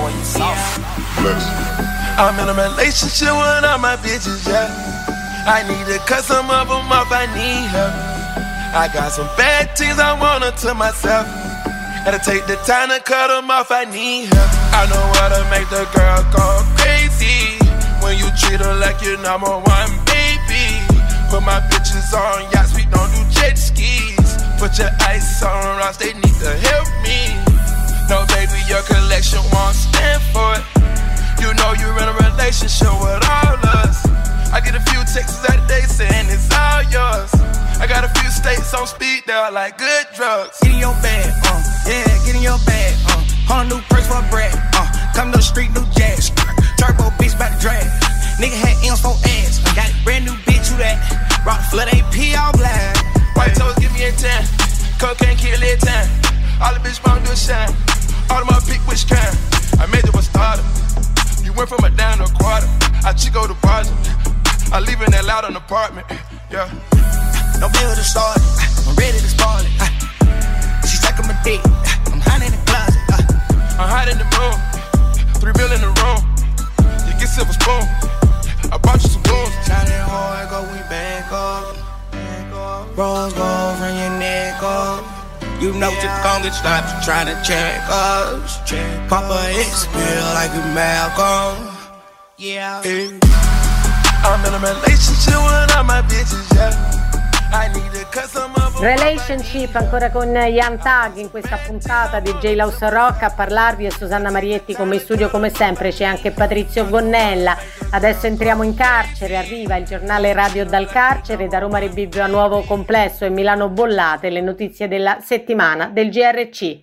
I'm in a relationship with all my bitches, yeah. I need to cut some of them off, I need her. I got some bad things I want her to myself. Gotta take the time to cut them off, I need her. I know how to make the girl go crazy. When you treat her like your number one baby. Put my bitches on yachts, we don't do jet skis. Put your ice on rocks, they need to help me. No baby, your collection won't stand for it. You know you're in a relationship with all us. I get a few texts that day saying it's all yours. I got a few states on speed dial like good drugs. Get in your bag, uh, yeah, get in your bag, uh. Whole new purse for bread, uh. Come to the street, new jazz. Turbo bitch bout to drag. Nigga had M's for ass. Got a brand new bitch, who that? Rock flood A P all black. White toes give me a ten. Cocaine kill it ten. All the bitch want to do shine. All of my pick which kind. I made them a starter. You went from a down to a quarter. I Chico the project. I live in that loud an apartment. Yeah. No bill to start it. I'm ready to start it. She sucking my dick. I'm hiding in the closet. I'm hot in the moon. Three bill in the room. You get silver spoon. I bought you some blues. Shining hard, go we back up. Rose gold from your neck up. You know your phone gets stopped trying to check us. Papa X feel like a Malcolm. Yeah. Hey. I'm in a relationship with all my bitches, yeah. I need to cut some of them. Relationship ancora con Young Thug in questa puntata di Jailhouse Rock. A parlarvi è Susanna Marietti, come in studio come sempre c'è anche Patrizio Gonnella. Adesso entriamo in carcere, arriva il giornale radio dal carcere, da Roma Rebibbio a Nuovo Complesso e Milano Bollate, le notizie della settimana del G R C.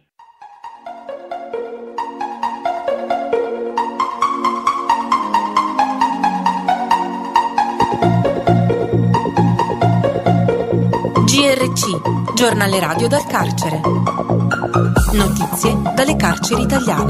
G R C, giornale radio dal carcere. Notizie dalle carceri italiane.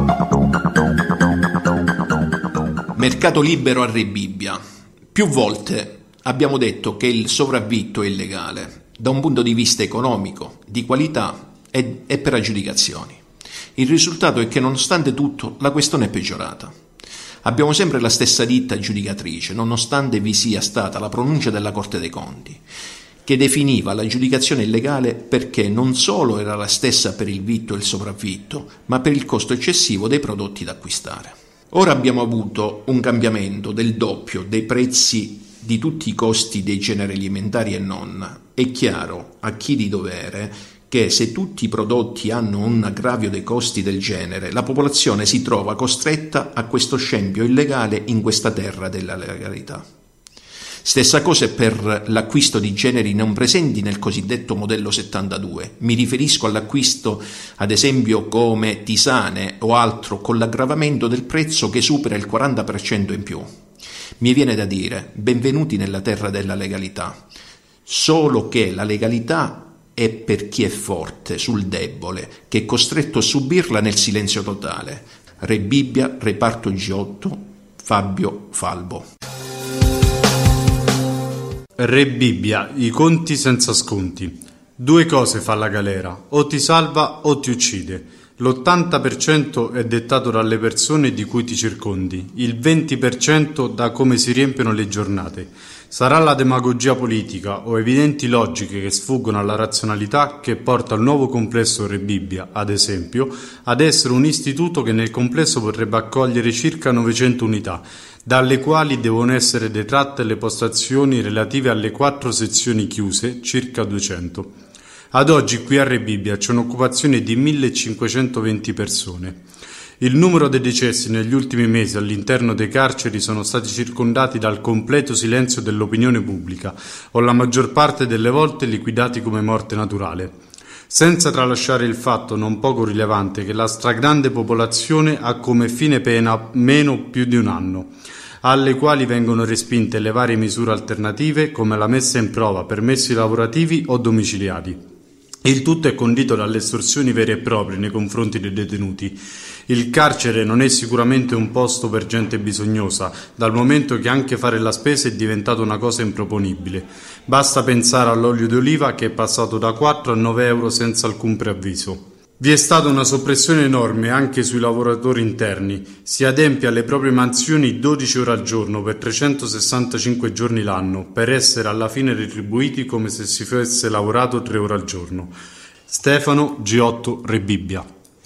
Mercato libero a Rebibbia. Più volte abbiamo detto che il sopravvitto è illegale da un punto di vista economico, di qualità e, e per aggiudicazioni. Il risultato è che nonostante tutto la questione è peggiorata. Abbiamo sempre la stessa ditta aggiudicatrice, nonostante vi sia stata la pronuncia della Corte dei Conti, che definiva l'aggiudicazione illegale perché non solo era la stessa per il vitto e il sopravvitto, ma per il costo eccessivo dei prodotti da acquistare. Ora abbiamo avuto un cambiamento del doppio dei prezzi di tutti i costi dei generi alimentari e non. È chiaro a chi di dovere che se tutti i prodotti hanno un aggravio dei costi del genere, la popolazione si trova costretta a questo scempio illegale in questa terra della legalità. Stessa cosa per l'acquisto di generi non presenti nel cosiddetto modello settantadue. Mi riferisco all'acquisto, ad esempio, come tisane o altro con l'aggravamento del prezzo che supera il quaranta per cento in più. Mi viene da dire, benvenuti nella terra della legalità, solo che la legalità è per chi è forte sul debole, che è costretto a subirla nel silenzio totale. Re Bibbia, reparto G otto, Fabio Falbo. Re Bibbia, i conti senza sconti. Due cose fa la galera, o ti salva o ti uccide. L'ottanta per cento è dettato dalle persone di cui ti circondi, il venti per cento da come si riempiono le giornate. Sarà la demagogia politica o evidenti logiche che sfuggono alla razionalità che porta il nuovo complesso Re Bibbia, ad esempio, ad essere un istituto che nel complesso potrebbe accogliere circa novecento unità, dalle quali devono essere detratte le postazioni relative alle quattro sezioni chiuse, circa duecento. Ad oggi qui a Re Bibbia c'è un'occupazione di millecinquecentoventi persone. Il numero dei decessi negli ultimi mesi all'interno dei carceri sono stati circondati dal completo silenzio dell'opinione pubblica, o la maggior parte delle volte liquidati come morte naturale. Senza tralasciare il fatto non poco rilevante che la stragrande popolazione ha come fine pena meno più di un anno, alle quali vengono respinte le varie misure alternative come la messa in prova, permessi lavorativi o domiciliari. Il tutto è condito dalle estorsioni vere e proprie nei confronti dei detenuti. Il carcere non è sicuramente un posto per gente bisognosa, dal momento che anche fare la spesa è diventato una cosa improponibile. Basta pensare all'olio d'oliva che è passato da quattro a nove euro senza alcun preavviso. Vi è stata una soppressione enorme anche sui lavoratori interni. Si adempie alle proprie mansioni dodici ore al giorno per trecentosessantacinque giorni l'anno, per essere alla fine retribuiti come se si fosse lavorato tre ore al giorno. Stefano G otto Re Bibbia.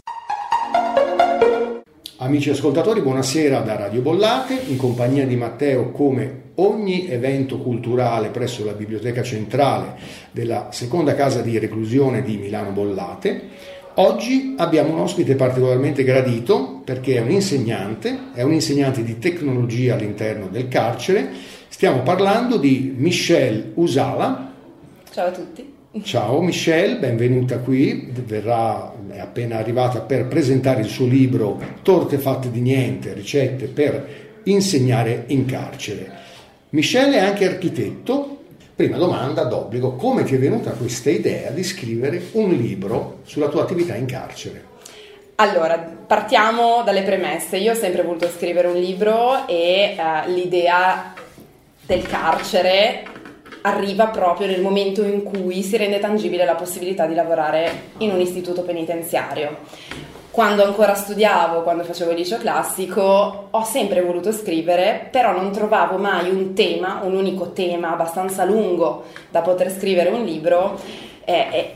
Amici ascoltatori, buonasera da Radio Bollate, in compagnia di Matteo, come ogni evento culturale presso la Biblioteca Centrale della seconda casa di reclusione di Milano Bollate. Oggi abbiamo un ospite particolarmente gradito perché è un insegnante, è un insegnante di tecnologia all'interno del carcere. Stiamo parlando di Michelle Usala. Ciao a tutti. Ciao Michelle, benvenuta qui, verrà, è appena arrivata per presentare il suo libro Torte fatte di niente, ricette per insegnare in carcere. Michelle è anche architetto. Prima domanda d'obbligo, come ti è venuta questa idea di scrivere un libro sulla tua attività in carcere? Allora, partiamo dalle premesse. Io ho sempre voluto scrivere un libro e uh, l'idea del carcere arriva proprio nel momento in cui si rende tangibile la possibilità di lavorare in un istituto penitenziario. Quando ancora studiavo, quando facevo il liceo classico, ho sempre voluto scrivere, però non trovavo mai un tema, un unico tema abbastanza lungo da poter scrivere un libro eh, eh,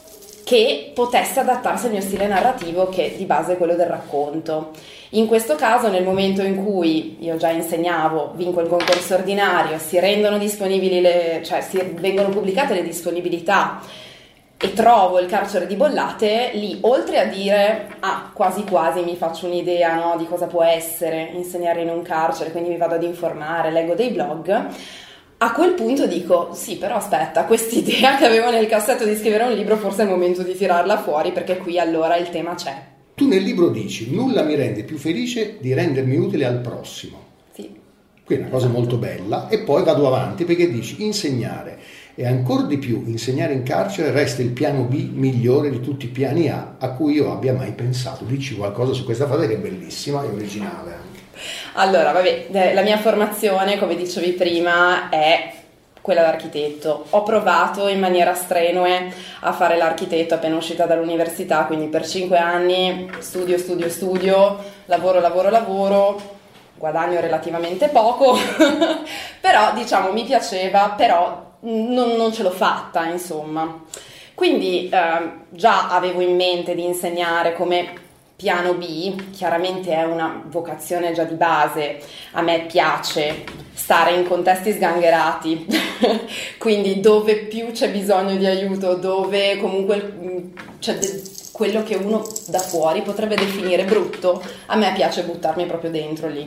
che potesse adattarsi al mio stile narrativo, che di base è quello del racconto. In questo caso, nel momento in cui io già insegnavo, vinco il concorso ordinario, si rendono disponibili le, cioè si vengono pubblicate le disponibilità e trovo il carcere di Bollate, lì oltre a dire ah quasi quasi mi faccio un'idea, no, di cosa può essere insegnare in un carcere, quindi mi vado ad informare, leggo dei blog, a quel punto dico sì, però aspetta, quest'idea che avevo nel cassetto di scrivere un libro forse è il momento di tirarla fuori, perché qui allora il tema c'è. Tu nel libro dici nulla mi rende più felice di rendermi utile al prossimo. Sì. Qui è una cosa molto bella, e poi vado avanti perché dici insegnare. E ancora di più, insegnare in carcere resta il piano B migliore di tutti i piani A a cui io abbia mai pensato. Dici qualcosa su questa frase che è bellissima e originale anche. Allora, vabbè, la mia formazione, come dicevi prima, è quella d'architetto. Ho provato in maniera strenue a fare l'architetto appena uscita dall'università, quindi per cinque anni studio, studio, studio, lavoro, lavoro, lavoro, guadagno relativamente poco, però diciamo mi piaceva, però Non, non ce l'ho fatta, insomma. Quindi eh, già avevo in mente di insegnare come piano B, chiaramente è una vocazione già di base. A me piace stare in contesti sgangherati, quindi dove più c'è bisogno di aiuto, dove comunque c'è de- quello che uno da fuori potrebbe definire brutto, a me piace buttarmi proprio dentro lì.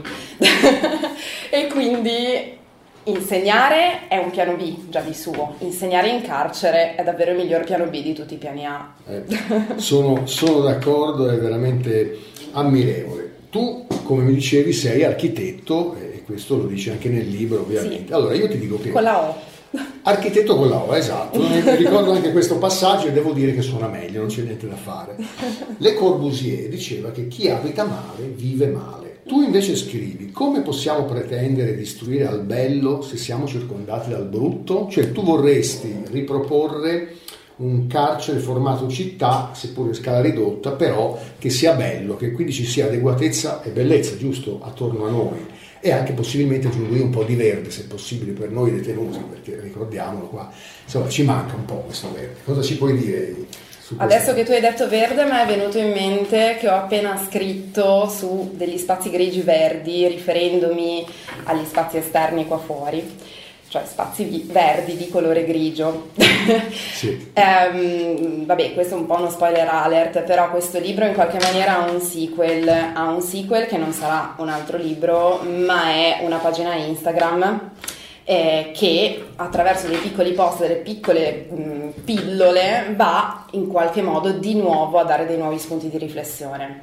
E quindi insegnare è un piano B già di suo, insegnare in carcere è davvero il miglior piano B di tutti i piani A. Eh, sono, sono d'accordo, è veramente ammirevole. Tu, come mi dicevi, sei architetto, e questo lo dici anche nel libro, ovviamente. Sì. Allora io ti dico che... Con la O. Architetto con la O, esatto. Mi ricordo anche questo passaggio e devo dire che suona meglio, non c'è niente da fare. Le Corbusier diceva che chi abita male vive male. Tu invece scrivi: come possiamo pretendere di istruire al bello se siamo circondati dal brutto? Cioè tu vorresti riproporre un carcere formato città, seppur in scala ridotta, però che sia bello, che quindi ci sia adeguatezza e bellezza, giusto, attorno a noi, e anche possibilmente aggiungere un po' di verde, se possibile, per noi detenuti, perché ricordiamolo qua, insomma ci manca un po' questo verde. Cosa ci puoi dire su questo? Adesso che tu hai detto verde, mi è venuto in mente che ho appena scritto su degli spazi grigi verdi, riferendomi agli spazi esterni qua fuori, cioè spazi verdi di colore grigio. Sì. um, vabbè, questo è un po' uno spoiler alert, però questo libro in qualche maniera ha un sequel, ha un sequel che non sarà un altro libro, ma è una pagina Instagram eh, che attraverso dei piccoli post, delle piccole mh, pillole, va in qualche modo di nuovo a dare dei nuovi spunti di riflessione.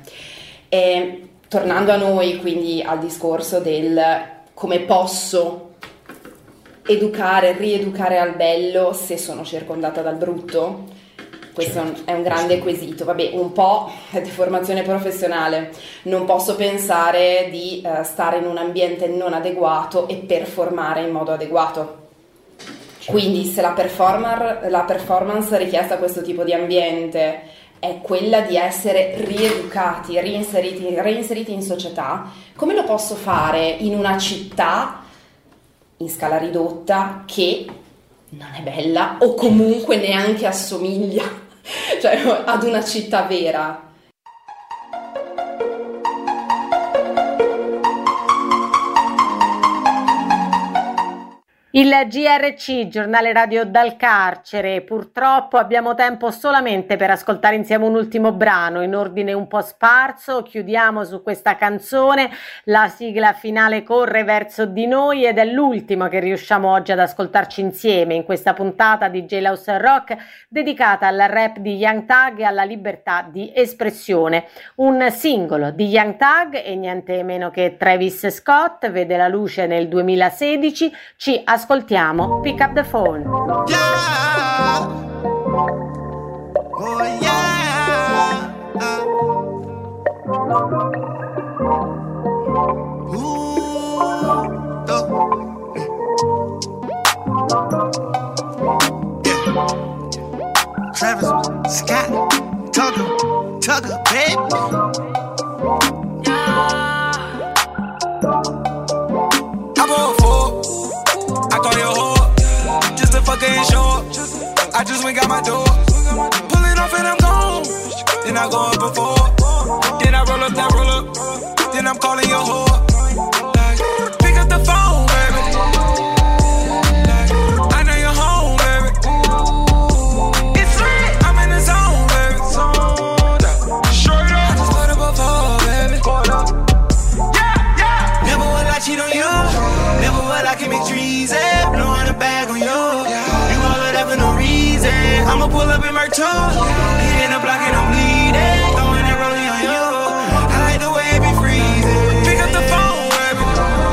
E tornando a noi, quindi al discorso del come posso educare, rieducare al bello se sono circondata dal brutto, questo certo, è un grande quesito. Vabbè, un po' è di formazione professionale, non posso pensare di uh, stare in un ambiente non adeguato e performare in modo adeguato. Certo. Quindi se la, performer, la performance richiesta a questo tipo di ambiente è quella di essere rieducati, reinseriti, reinseriti in società, come lo posso fare in una città in scala ridotta che non è bella o comunque neanche assomiglia, cioè, ad una città vera? Il G R C, giornale radio dal carcere. Purtroppo abbiamo tempo solamente per ascoltare insieme un ultimo brano in ordine un po' sparso. Chiudiamo su questa canzone, la sigla finale corre verso di noi ed è l'ultima che riusciamo oggi ad ascoltarci insieme in questa puntata di Jailhouse Rock dedicata al rap di Young Thug e alla libertà di espressione. Un singolo di Young Thug e niente meno che Travis Scott vede la luce nel duemilasedici. Ci ascoltiamo Pick Up the Phone. Yeah. Oh yeah. Ooh. Oh. Yeah. Travis Scott, Tucker, Tucker, baby. Yeah. I'm on four. I call your whore, just to fuck ain't show up. I just went got my door, pull it off and I'm gone. Then I go up before, then I roll up, that roll up. Then I'm calling your whore, like, pick up the phone, baby. Like, I know you're home, baby. It's lit, I'm in the zone, baby. Straight up, I just put up a phone, baby. Yeah, yeah. Never would I cheat on you. Never would I commit treason. Blowing a bag on you. You all of that for no reason. I'ma pull up in my truck. Hit in the block and I'm bleeding. Throwing that rolling on you. I like the way it be freezing. Pick up the phone, baby.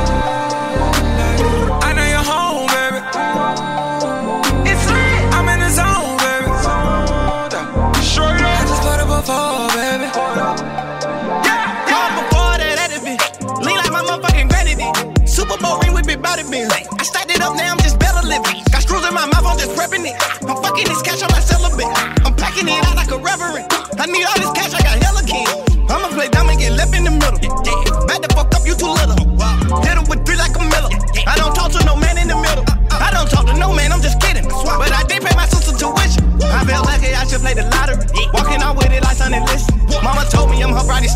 I know you're home, baby. It's lit. I'm in the zone, baby. Straight up. I just put up a phone, baby. Yeah, yeah. Before that, let it be. Lean like my motherfucking granny did. Super Bowl ring with big body bins. I stacked it up, now I'm just better living. Got screws in my mouth, I'm just prepping it. I'm fucking this cash, I'm not celibate. I'm packing it out like a reverend. I need all this cash, I got hella king. I'ma play dumb and get left in the middle. Back the fuck up, you too little. Hit him with three like a miller. I don't talk to no man in the middle. I don't talk to no man, I'm just kidding. But I did pay my sister tuition. I felt lucky I should play the lottery. Walking out with it like Sonny Liston. Mama told me I'm her bride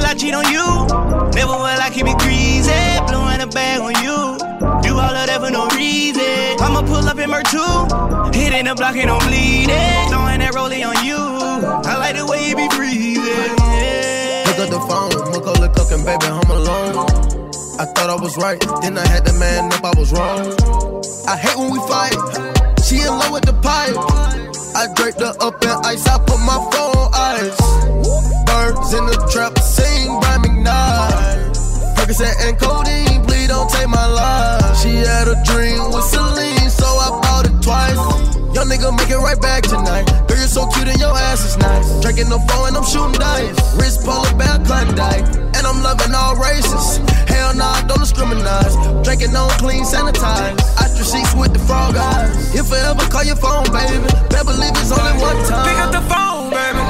I cheat on you. Never will I keep it greasy. Blowing a bag on you. Do all of that for no reason. I'ma pull up in Mer two. Hitting the block and I'm bleeding. Throwing that rollie on you. I like the way you be breathing. Yeah. Pick up the phone. Macaulay Culkin, baby, I'm alone. I thought I was right. Then I had to man up, I was wrong. I hate when we fight. She in love with the pipe. I draped her up in ice. I put my phone on ice. Birds in the trap, sing by McKnight. Percocet and codeine, please don't take my life. She had a dream with Celine, so I bought it twice. Young nigga make it right back tonight. Girl, you're so cute and your ass is nice. Drinking the phone and I'm shooting dice. Wrist polar bear Klondike, and I'm loving all races. Hell nah, I don't discriminate. Drinking on clean, sanitized. Ostrich sheets with the frog eyes. If I ever call your phone, baby, better believe it's only one time. Pick up the phone, baby.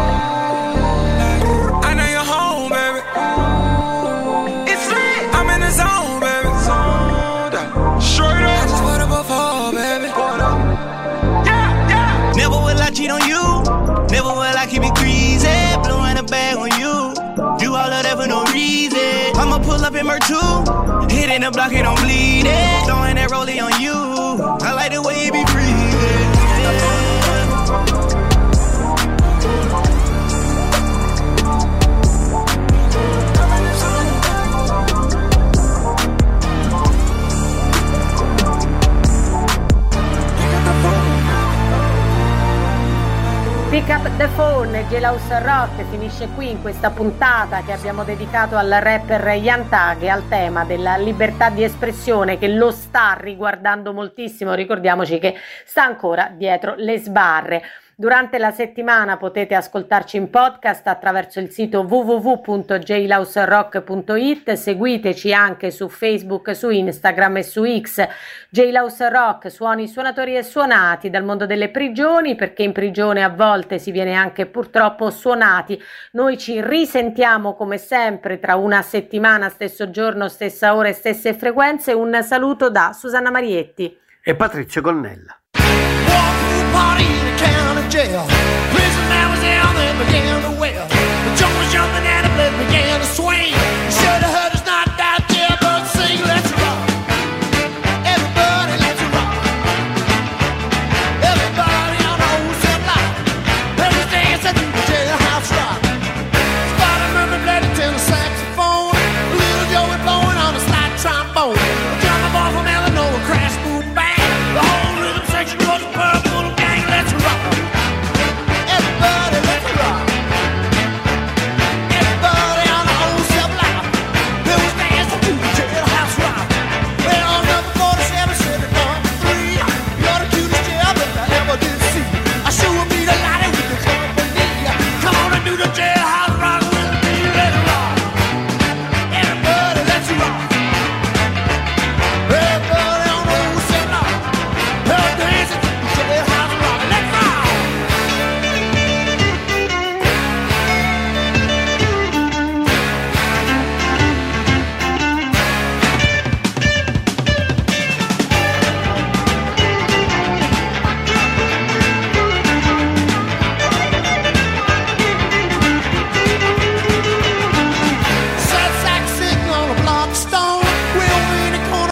I know you're home, baby. It's lit. I'm in the zone, baby. Straight up. I just put up a phone, baby. Yeah, yeah. Never will I cheat on you. Never will I keep it greasy. Blowing a bag on you. Do all of that for no reason. I'ma pull up in Mer two. Hitting the block and I'm bleeding. Throwing that rollie on you. I like the way you be breathing. Pick up the phone, Jailhouse Rock finisce qui in questa puntata che abbiamo dedicato al rapper Young Thug e al tema della libertà di espressione che lo sta riguardando moltissimo. Ricordiamoci che sta ancora dietro le sbarre. Durante la settimana potete ascoltarci in podcast attraverso il sito w w w punto jailhouse rock punto i t, seguiteci anche su Facebook, su Instagram e su X. Jailhouse Rock, suoni, suonatori e suonati dal mondo delle prigioni, perché in prigione a volte si viene anche purtroppo suonati. Noi ci risentiamo come sempre tra una settimana, stesso giorno, stessa ora e stesse frequenze. Un saluto da Susanna Marietti e Patrizio Gonnella. Party in the county jail. Prison man was down there began.